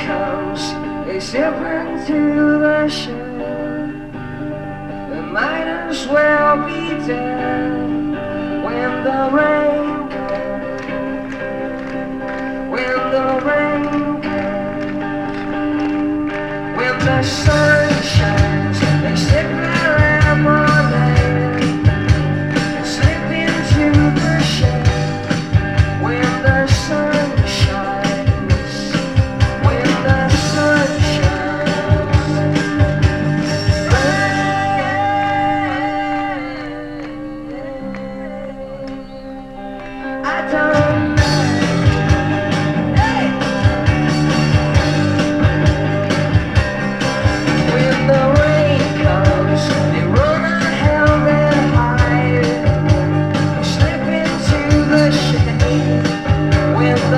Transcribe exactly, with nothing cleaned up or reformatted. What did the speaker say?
comes, they slip into the shade. They might as well be dead when the rain comes. When the rain comes. When the sun